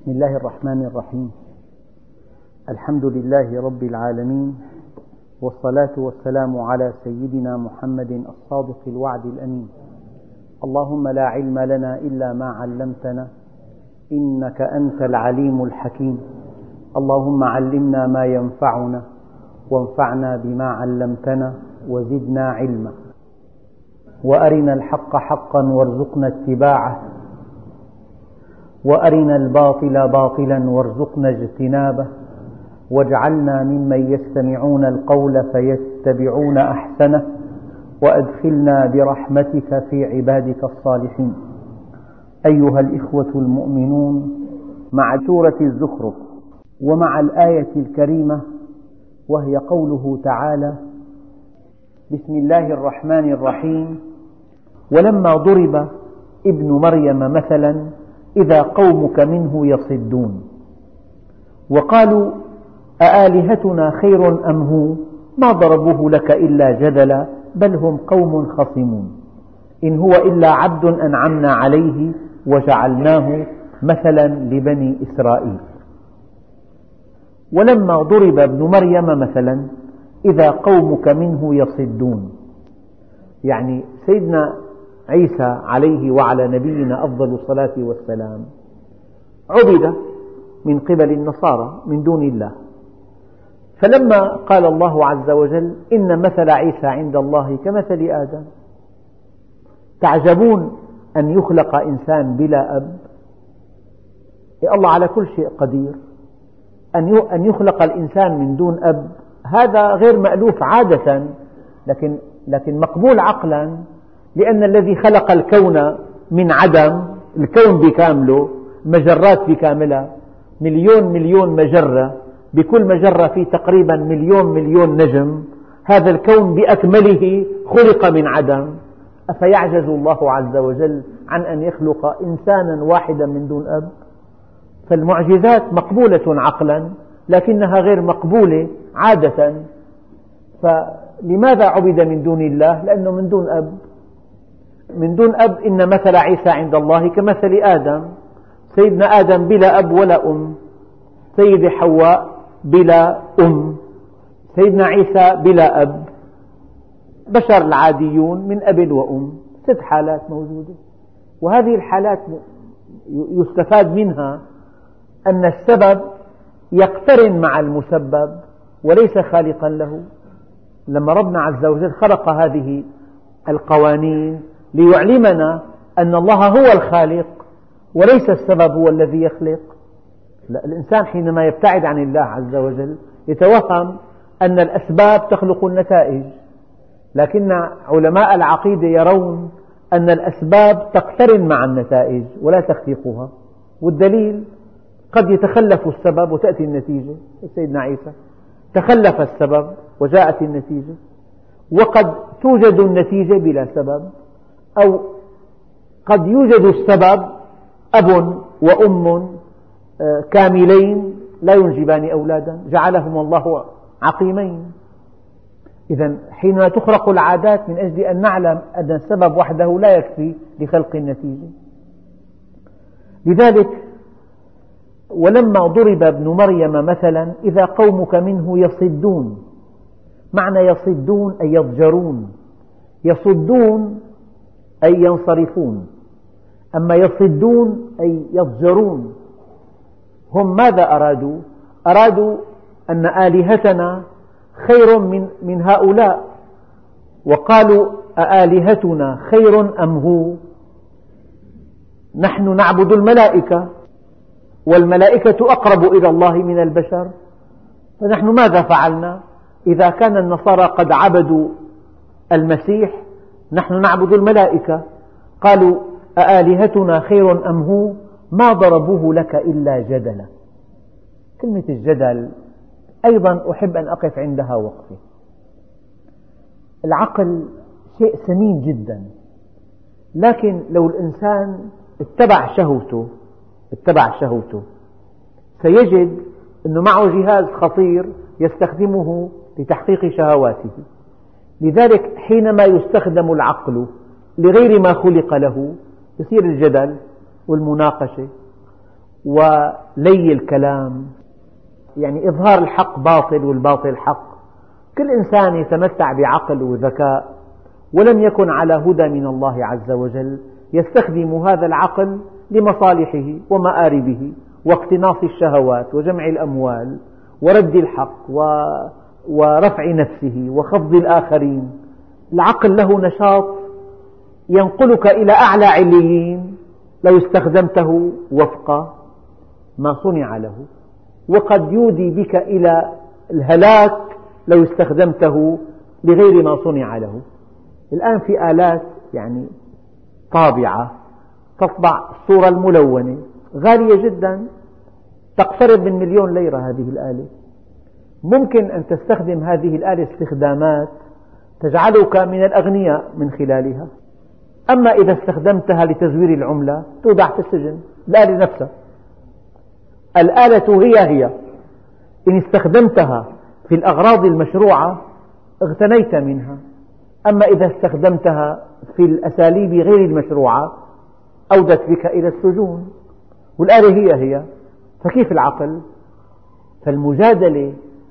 بسم الله الرحمن الرحيم. الحمد لله رب العالمين، والصلاة والسلام على سيدنا محمد الصادق الوعد الأمين. اللهم لا علم لنا إلا ما علمتنا إنك أنت العليم الحكيم. اللهم علمنا ما ينفعنا وانفعنا بما علمتنا وزدنا علما، وأرنا الحق حقا وارزقنا اتباعه، وأرنا الباطل باطلا وارزقنا اجتنابه، واجعلنا ممن يستمعون القول فيتبعون أحسنه، وأدخلنا برحمتك في عبادك الصالحين. أيها الإخوة المؤمنون، مع سورة الزخرف ومع الآية الكريمة وهي قوله تعالى: بسم الله الرحمن الرحيم. ولما ضرب ابن مريم مثلا إذا قومك منه يصدون وقالوا أآلهتنا خير أم هو ما ضربوه لك إلا جدلا بل هم قوم خصمون إن هو إلا عبد أنعمنا عليه وجعلناه مثلا لبني إسرائيل. ولما ضرب ابن مريم مثلا إذا قومك منه يصدون، يعني سيدنا عيسى عليه وعلى نبينا أفضل الصلاة والسلام عبد من قبل النصارى من دون الله، فلما قال الله عز وجل: إن مثل عيسى عند الله كمثل آدم، تعجبون أن يخلق إنسان بلا أب؟ الله على كل شيء قدير. أن يخلق الإنسان من دون أب هذا غير مألوف عادة، لكن مقبول عقلا، لأن الذي خلق الكون من عدم، الكون بكامله، مجرات بكاملها، مليون مجرة، بكل مجرة في تقريبا مليون نجم، هذا الكون بأكمله خلق من عدم. أفيعجز الله عز وجل عن أن يخلق إنسانا واحدا من دون أب؟ فالمعجزات مقبولة عقلا لكنها غير مقبولة عادة. فلماذا عبد من دون الله؟ لأنه من دون أب. من دون أب. إن مثل عيسى عند الله كمثل آدم، سيدنا آدم بلا أب ولا أم، سيدة حواء بلا أم، سيدنا عيسى بلا أب، بشر العاديون من أب وأم. 6 حالات موجودة، وهذه الحالات يستفاد منها أن السبب يقترن مع المسبب وليس خالقا له. لما ربنا عز وجل خلق هذه القوانين ليعلمنا أن الله هو الخالق وليس السبب هو الذي يخلق. الإنسان حينما يبتعد عن الله عز وجل يتوهم أن الأسباب تخلق النتائج، لكن علماء العقيدة يرون أن الأسباب تقترن مع النتائج ولا تخلقها. والدليل: قد يتخلف السبب وتأتي النتيجة. سيدنا عيسى تخلف السبب وجاءت النتيجة، وقد توجد النتيجة بلا سبب، أو قد يوجد السبب أب وأم كاملين لا ينجبان أولادا، جعلهم الله عقيمين. إذن حينما تخرق العادات من أجل أن نعلم أن السبب وحده لا يكفي لخلق النتيجة. لذلك ولما ضرب ابن مريم مثلا إذا قومك منه يصدون، معنى يصدون أي يضجرون، يصدون أي ينصرفون، أما يصدون أي يضجرون. هم ماذا أرادوا؟ أرادوا أن آلهتنا خير من هؤلاء، وقالوا أآلهتنا خير أم هو نحن نعبد الملائكة والملائكة أقرب إلى الله من البشر، فنحن ماذا فعلنا؟ إذا كان النصارى قد عبدوا المسيح نحن نعبد الملائكة. قالوا أآلهتنا خير أم هو ما ضربوه لك إلا جدلا. كلمة الجدل أيضا أحب أن أقف عندها وقفة. العقل شيء ثمين جدا، لكن لو الإنسان اتبع شهوته سيجد أنه معه جهاز خطير يستخدمه لتحقيق شهواته. لذلك حينما يستخدم العقل لغير ما خلق له يصير الجدل والمناقشة. ولي الكلام، يعني إظهار الحق باطل والباطل حق. كل إنسان يتمتع بعقل وذكاء ولم يكن على هدى من الله عز وجل يستخدم هذا العقل لمصالحه ومآربه واقتناص الشهوات وجمع الأموال ورد الحق ورفع نفسه وخفض الآخرين. العقل له نشاط ينقلك إلى أعلى عليين لو استخدمته وفق ما صنع له، وقد يودي بك إلى الهلاك لو استخدمته لغير ما صنع له. الآن في آلات يعني طابعة تطبع الصورة الملونة غالية جدا، تقترب من 1,000,000 ليرة هذه الآلة. ممكن أن تستخدم هذه الآلة استخدامات تجعلك من الأغنياء من خلالها. أما إذا استخدمتها لتزوير العملة تودع في السجن. الآلة نفسها، الآلة هي إن استخدمتها في الأغراض المشروعة اغتنيت منها، أما إذا استخدمتها في الأساليب غير المشروعة أودت بك إلى السجون. والآلة هي فكيف العقل؟ فالمجادلة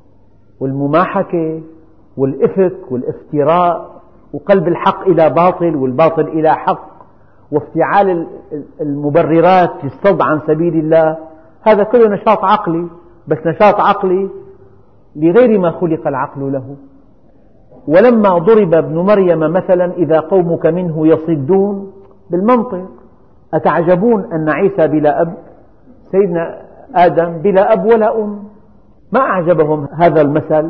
والمماحكة والإفك والافتراء وقلب الحق إلى باطل والباطل إلى حق وافتعال المبررات في الصد عن سبيل الله، هذا كله نشاط عقلي، بس نشاط عقلي لغير ما خلق العقل له. ولما ضرب ابن مريم مثلا إذا قومك منه يصدون، بالمنطق أتعجبون أن عيسى بلا أب، سيدنا آدم بلا أب ولا أم، ما أعجبهم هذا المثل.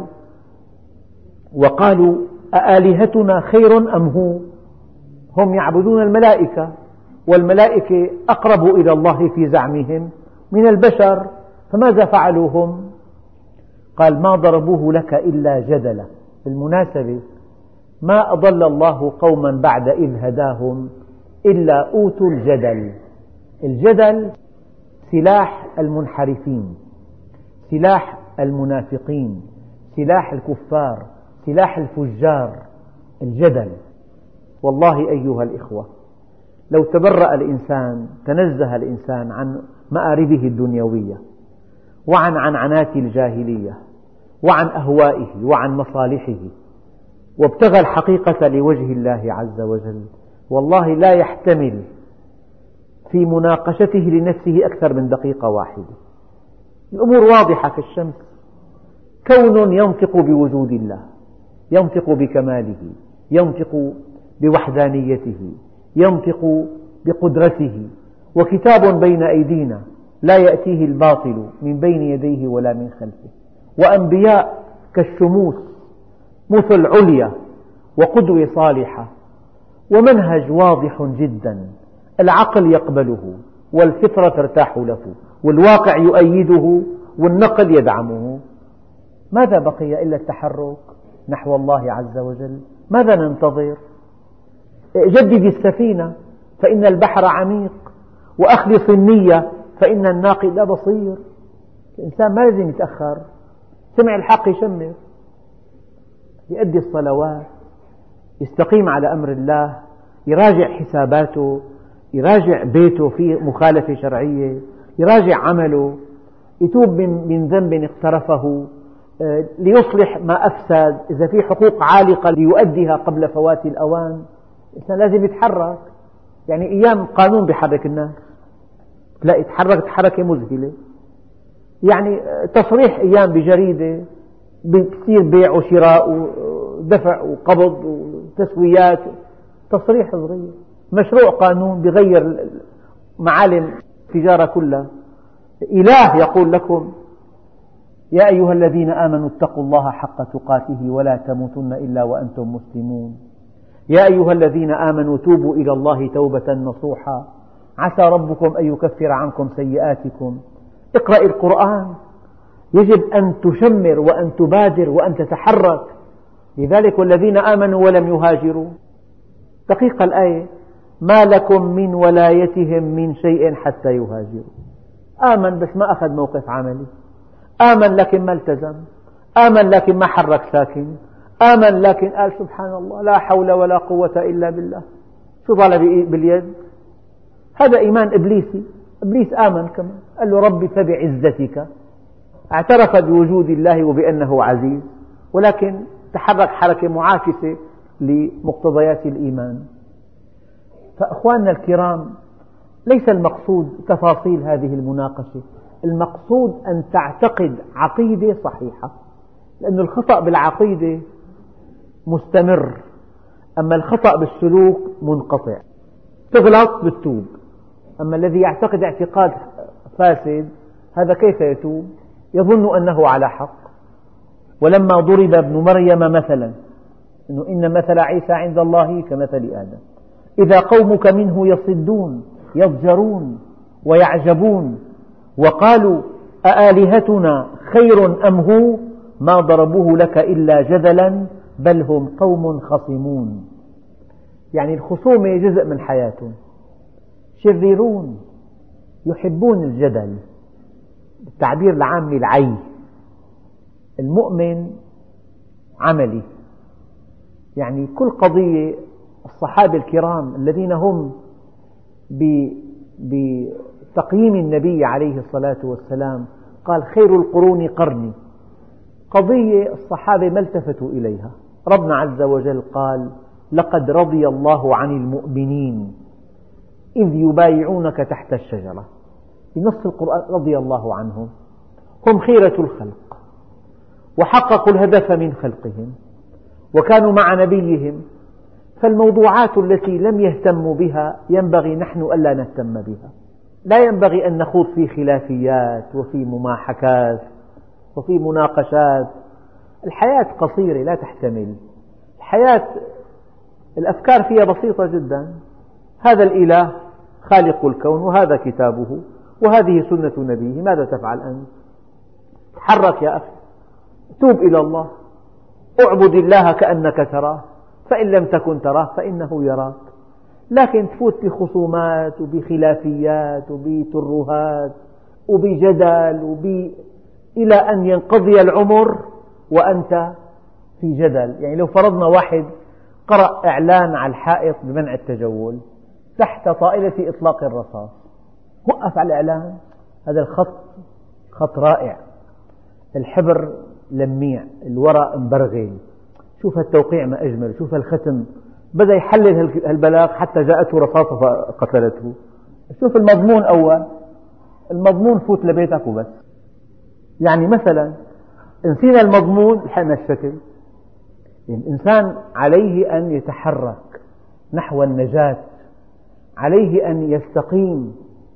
وقالوا أآلهتنا خير أم هو، هم يعبدون الملائكة والملائكة أقرب إلى الله في زعمهم من البشر، فماذا فعلوا هم؟ قال ما ضربوه لك إلا جدلا. بالمناسبة ما أضل الله قوما بعد إذ هداهم إلا أوتوا الجدل. الجدل سلاح المنحرفين، سلاح المنافقين، سلاح الكفار، سلاح الفجار، الجدل. والله أيها الإخوة لو تبرأ الإنسان، تنزه الإنسان عن مآربه الدنيوية وعن عنعنات الجاهلية وعن أهوائه وعن مصالحه وابتغى الحقيقة لوجه الله عز وجل، والله لا يحتمل في مناقشته لنفسه أكثر من دقيقة واحدة. الأمور واضحة كالشمس. كون ينطق بوجود الله، ينطق بكماله، ينطق بوحدانيته، ينطق بقدرته، وكتاب بين أيدينا لا يأتيه الباطل من بين يديه ولا من خلفه، وأنبياء كالشموس مثل عليا وقدوة صالحة، ومنهج واضح جدا العقل يقبله والفطرة ترتاح له والواقع يؤيده والنقل يدعمه. ماذا بقي إلا التحرك نحو الله عز وجل؟ ماذا ننتظر؟ جدد السفينة فإن البحر عميق، وأخلص النية فإن الناقد بصير. الإنسان ما لازم يتأخر، سمع الحق يشمر، يؤدي الصلوات، يستقيم على أمر الله، يراجع حساباته، يراجع بيته في مخالفة شرعية، يراجع عمله، يتوب من ذنب اقترفه ليصلح ما أفسد، إذا في حقوق عالقة ليؤديها قبل فوات الأوان. الإنسان لازم يتحرك. يعني أيام قانون بيحرك الناس، لا يتحرك حركة مذهلة. يعني تصريح أيام بجريدة بيصير بيع وشراء ودفع وقبض وتسويات، تصريح صغير. مشروع قانون بيغير معالم التجارة كلها. إله يقول لكم يا أيها الذين آمنوا اتقوا الله حق تقاته ولا تموتن إلا وأنتم مسلمون. يا أيها الذين آمنوا توبوا إلى الله توبة نصوحا عسى ربكم أن يكفر عنكم سيئاتكم. اقرأ القرآن، يجب أن تشمر وأن تبادر وأن تتحرك. لذلك والذين آمنوا ولم يهاجروا، دقيقة الآية ما لكم من ولايتهم من شيء حتى يهاجروا. آمن بس ما أخذ موقف عملي، آمن لكن ما التزم، آمن لكن ما حرك ساكن، آمن لكن قال سبحان الله لا حول ولا قوة إلا بالله. شو طالع باليد؟ هذا إيمان إبليسي. إبليس آمن كمان، قال له ربي فبعزتك، اعترف بوجود الله وبأنه عزيز، ولكن تحرك حركة معاكسة لمقتضيات الإيمان. فأخواننا الكرام، ليس المقصود تفاصيل هذه المناقشة، المقصود أن تعتقد عقيدة صحيحة، لأن الخطأ بالعقيدة مستمر، أما الخطأ بالسلوك منقطع. تغلط بتتوب، أما الذي يعتقد اعتقاد فاسد هذا كيف يتوب؟ يظن أنه على حق. ولما ضرب ابن مريم مثلا إن مثل عيسى عند الله كمثل آدم إذا قومك منه يصدون يضجرون ويعجبون وقالوا أآلهتنا خير أم هو ما ضربوه لك إلا جدلا بل هم قوم خصمون. يعني الخصومة جزء من حياتهم، شريرون يحبون الجدل، التعبير العامي العي. المؤمن عملي، يعني كل قضية الصحابة الكرام الذين هم بتقييم النبي عليه الصلاة والسلام قال خير القرون قرني، قضية الصحابة ما التفتوا إليها. ربنا عز وجل قال لقد رضي الله عن المؤمنين إذ يبايعونك تحت الشجرة، في نص القرآن رضي الله عنهم، هم خيرة الخلق وحققوا الهدف من خلقهم وكانوا مع نبيهم، فالموضوعات التي لم يهتموا بها ينبغي نحن ألا نهتم بها. لا ينبغي أن نخوض في خلافيات وفي مماحكات وفي مناقشات. الحياة قصيرة لا تحتمل، الحياة الأفكار فيها بسيطة جدا. هذا الإله خالق الكون وهذا كتابه وهذه سنة نبيه، ماذا تفعل أنت؟ تحرك يا أخي، توب إلى الله، اعبد الله كأنك تراه، فإن لم تكن تراه فإنه يراك. لكن تفوت بخصومات وبخلافيات وبترهات وبجدل إلى أن ينقضي العمر وأنت في جدل. يعني لو فرضنا واحد قرأ إعلان على الحائط بمنع التجول تحت طائلة إطلاق الرصاص، وقف على الإعلان، هذا الخط خط رائع، الحبر لميع، الورق مبرغل، شوف التوقيع ما أجمل، شوف الختم، بدأ يحلل البلاغ حتى جاءته رصاصة فقتلته. شوف المضمون أول، المضمون فوت لبيتك وبس. يعني مثلا نسينا المضمون لحقنا الشكل. يعني الإنسان عليه أن يتحرك نحو النجاة، عليه أن يستقيم.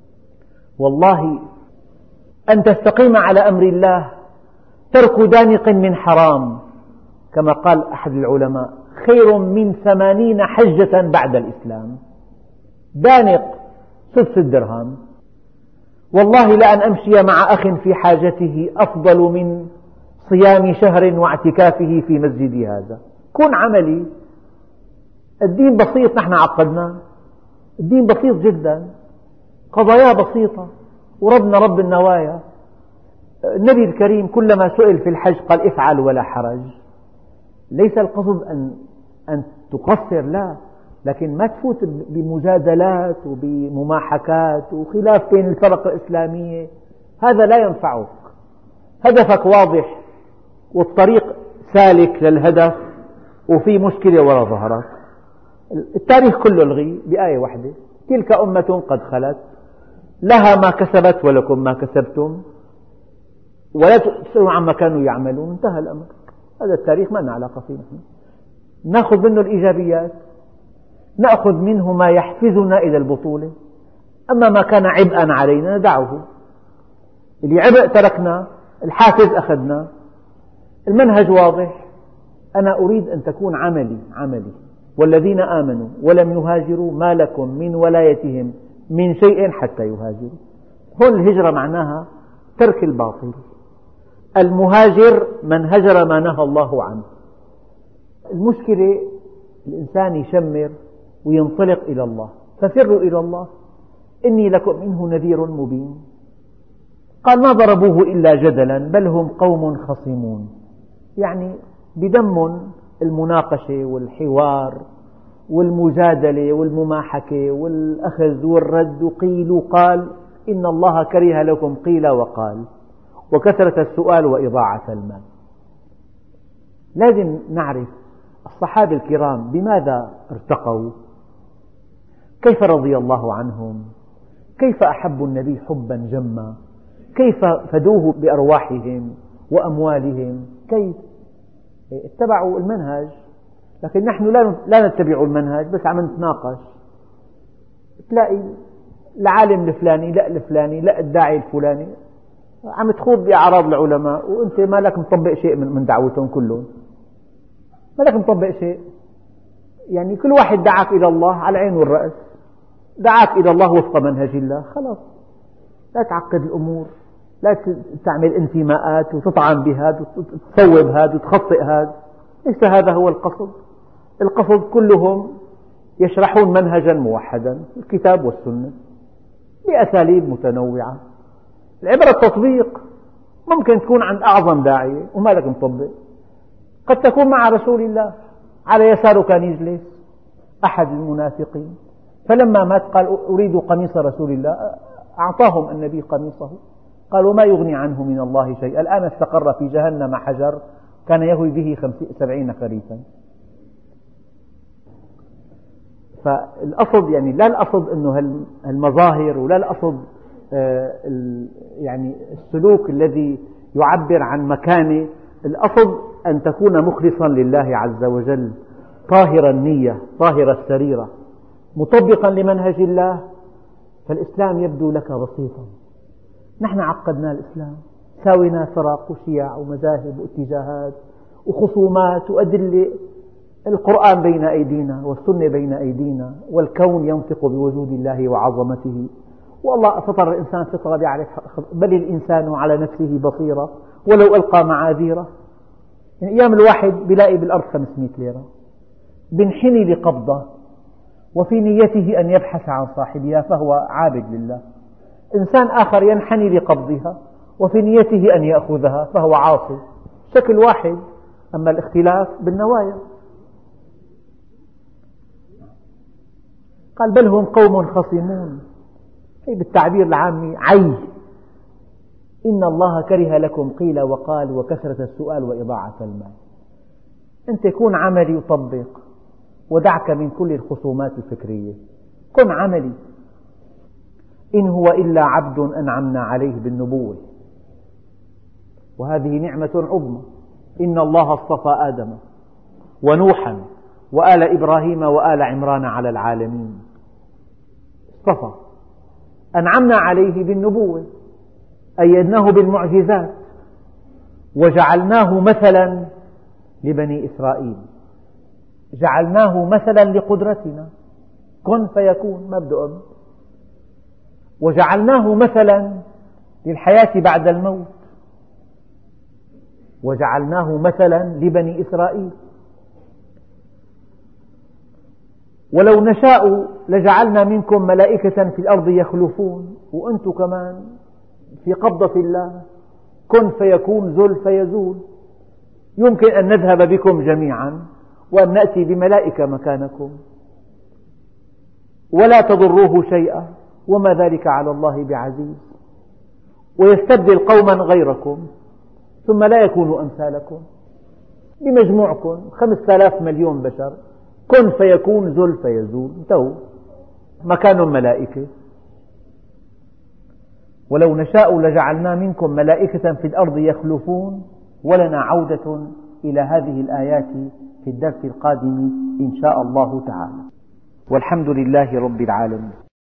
والله أن تستقيم على أمر الله ترك دانق من حرام، كما قال أحد العلماء خير من 80 حجة بعد الإسلام. دانق سدس الدرهم، والله لأن أمشي مع أخ في حاجته أفضل من صيام شهر واعتكافه في مسجدي هذا. كن عملي. الدين بسيط، نحن عقدناه. الدين بسيط جدا، قضايا بسيطة، وربنا رب النوايا. النبي الكريم كلما سئل في الحج قال افعل ولا حرج. ليس القصد أن تقصر، لا، لكن ما تفوت بمجادلات وبمماحكات وخلاف بين الفرق الإسلامية، هذا لا ينفعك. هدفك واضح والطريق سالك للهدف، وفي مشكلة وراء ظهرك. التاريخ كله الغي بآية واحدة: تلك أمة قد خلت لها ما كسبت ولكم ما كسبتم ولا تسألون عما كانوا يعملون. انتهى الأمر. هذا التاريخ ما لنا علاقة فيه. نحن نأخذ منه الإيجابيات، نأخذ منه ما يحفزنا إلى البطولة، أما ما كان عبئا علينا ندعه. اللي عبء تركنا، الحافز أخذنا. المنهج واضح. أنا أريد أن تكون عملي. والذين آمنوا ولم يهاجروا ما لكم من ولايتهم من شيء حتى يهاجروا. هون الهجرة معناها ترك الباطل. المهاجر من هجر ما نهى الله عنه. المشكلة الإنسان يشمر وينطلق إلى الله، ففروا إلى الله إني لكم منه نذير مبين. قال ما ضربوه إلا جدلا بل هم قوم خصمون. يعني بدم المناقشة والحوار والمجادلة والمماحكة والأخذ والرد وقيل وقال، إن الله كره لكم قيل وقال وكثرة السؤال وإضاعة المال. لازم نعرف الصحابة الكرام بماذا ارتقوا، كيف رضي الله عنهم، كيف أحبوا النبي حبا جما، كيف فدوه بأرواحهم وأموالهم، كيف اتبعوا المنهج. لكن نحن لا نتبع المنهج، بس عم نتناقش. تلاقي العالم الفلاني لا الفلاني لا الداعي الفلاني عم تخوض بأعراض العلماء، وأنت ما لك مطبق شيء من دعوتهم كلهم، ما لك مطبق شيء. يعني كل واحد دعاك إلى الله على العين والرأس، دعاك إلى الله وفق منهج الله، خلاص لا تعقد الأمور، لا تعمل انتماءات وتطعن بهذا وتصوب هذا وتخطئ هذا. ليس هذا هو القصد. القصد كلهم يشرحون منهجا موحدا، الكتاب والسنة، بأساليب متنوعة. العبرة التطبيق. ممكن تكون عند أعظم داعية وما لك مطبق، قد تكون مع رسول الله، على يساره كان يجلس أحد المنافقين، فلما مات قال أريد قميص رسول الله، أعطاهم النبي قميصه، قال وما يغني عنه من الله شيء، الآن استقر في جهنم حجر كان يهوي به 70 خريفا. فالأصل يعني لا الأصل أنه المظاهر، ولا الأصل يعني السلوك الذي يعبر عن مكانة. الأصل أن تكون مخلصا لله عز وجل، طاهر النية، طاهر السريرة، مطبقا لمنهج الله، فالإسلام يبدو لك بسيطا. نحن عقدنا الإسلام، ساوينا فرق وشيع ومذاهب واتجاهات وخصومات وأدلة. القرآن بين أيدينا والسنة بين أيدينا، والكون ينطق بوجود الله وعظمته، والله فطر الإنسان فطرة يعرف، بل الإنسان على نفسه بصيرة ولو ألقى معاذيره. يعني أيام الواحد بيلاقي بالأرض 500 ليرة، بنحني لقبضة، وفي نيته أن يبحث عن صاحبها فهو عابد لله. إنسان آخر ينحني لقبضها وفي نيته أن يأخذها فهو عاصي. شكل واحد، أما الاختلاف بالنوايا. قال بل هم قوم خصمون، هي بالتعبير العامي عي. إن الله كره لكم قيل وقال وكثرة السؤال وإضاعة المال. أنت كن عملي وطبق، ودعك من كل الخصومات الفكرية، كن عملي. إن هو إلا عبد أنعمنا عليه بالنبوة، وهذه نعمة عظمى. إن الله اصطفى آدم ونوحا وآل إبراهيم وآل عمران على العالمين. اصطفى، أنعمنا عليه بالنبوة، أيدناه بالمعجزات، وجعلناه مثلا لبني إسرائيل، جعلناه مثلا لقدرتنا، كن فيكون، ما بده أب. وجعلناه مثلا للحياة بعد الموت، وجعلناه مثلا لبني إسرائيل. ولو نشاء لجعلنا منكم ملائكة في الأرض يخلفون، وأنتم كمان في قبضة الله، كن فيكون زل فيزول. يمكن أن نذهب بكم جميعا وأن نأتي بملائكة مكانكم ولا تضروه شيئا، وما ذلك على الله بعزيز. ويستبدل قوما غيركم ثم لا يكونوا أمثالكم، بمجموعكم 5000 مليون بشر، كن فيكون زل فيزول، انتهوا، مكانهم ملائكة. ولو نشاء لجعلنا منكم ملائكة في الأرض يخلفون. ولنا عودة إلى هذه الآيات في الدرس القادم إن شاء الله تعالى. والحمد لله رب العالمين.